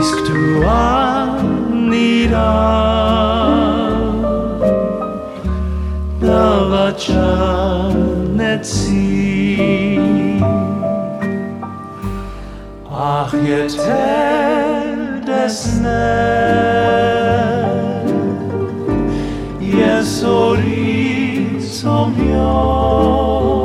tu aníra navachanetsi ach yeter desne yesori somyo